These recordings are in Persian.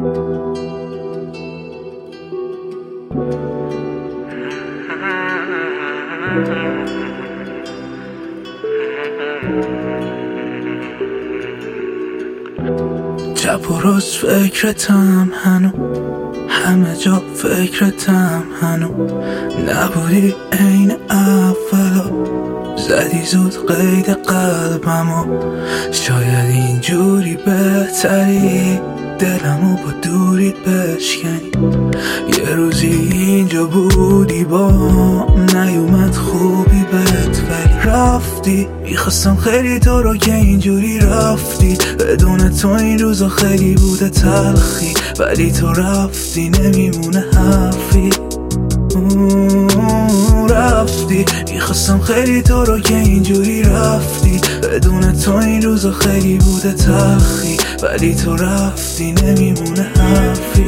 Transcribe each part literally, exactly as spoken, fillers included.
شب و روز فکرتم هنو، همه جا فکرتم هنو. نبودی عین اولا، زدی زود قید قلبمو. شاید اینجوری بهتری، دلمو با دوریت بشکنی. یه روزی اینجا بودی با نیومد خوبی بهت، ولی رفتی. میخواستم خیلی تو رو که اینجوری رفتی، بدون تو این روزا خیلی بوده تلخی، ولی تو رفتی نمیمونه حرفی. رفتی. میخواستم خیلی تو رو که اینجوری رفتی، بدون تو این روزا خیلی بوده تلخی، ولی تو رفتی نمیمونه حرفی.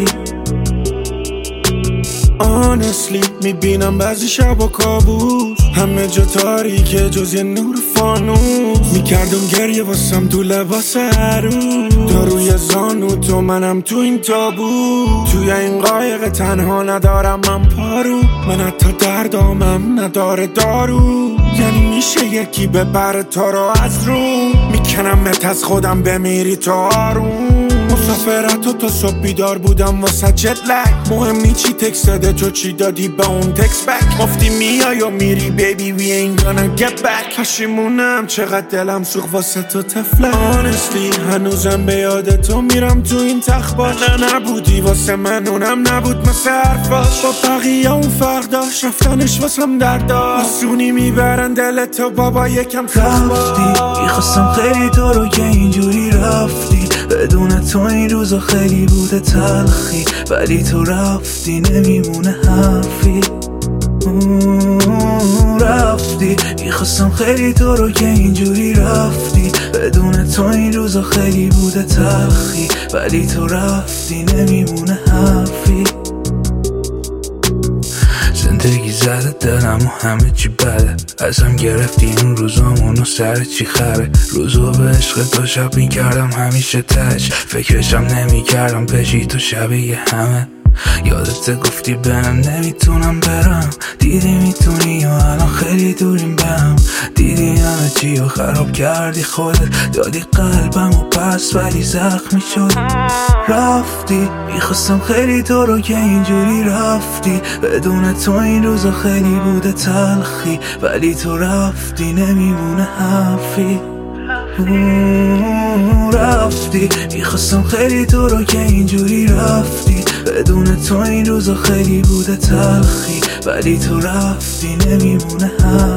Honestly میبینم بعضی شب و کابوس، همه جا تاریکه جز یه نور فانوس. میکردم گریه واسم تو لباس عروس، تا روی زانو تو منم تو این تابوت. توی این قایق تنها ندارم من پارو، من حتی دردامم نداره دارو. یعنی میشه یکی ببره تا رو از رو، میکنمت از خودم بمیری تو آروم. مسافرت و تا صبح بیدار بودم واسه جت لگ، مهمی چی تکس داده تو چی دادی به اون تکس بک. گفتی میای و میری بیبی وی ain't gonna get back. پشیمونم چقدر دلم سوخت واسه تو تفلک. Honestly هنوزم به یاد تو میرم تو این تخباش، نه نبودی واسه من اونم نبود مثل حرفاش. با بقیه اون فرق داشت، رفتنش واسم درد داشت. آسونی میبرن دل تو بابا یکم رفتی. میخواستم خیلی تو رو که اینجوری رفتی، بدون تو این روزا خیلی بوده تلخی، ولی تو رفتی نمیمونه حرفی. رفتی. میخواستم خیلی تو رو که اینجوری رفتی، بدون تو این روزا خیلی بوده تلخی، ولی تو رفتی نمیمونه حرفی. زندگی زده دلم و همه چی بده، ازم گرفتی این روزامونو سر چی خره. روزو به عشق تو شب میکردم همیشه تش، فکرشم نمیکردم پشی تو شبیه همه. یادت گفتی بهم نمیتونم برم، دیدی میتونی و الان خیلی دوریم بهم. دیدی همه چی و خراب کردی خودت، دادی قلبم و پس ولی زخمی شد. رفتی. میخواستم خیلی تو رو که اینجوری رفتی، بدون تو این روزا خیلی بوده تلخی، ولی تو رفتی نمیمونه حرفی. رفتی. میخواستم خیلی تو رو که اینجوری رفتی، بدون تو این روزا خیلی بوده تلخی، ولی تو رفتی نمیمونه حرفی.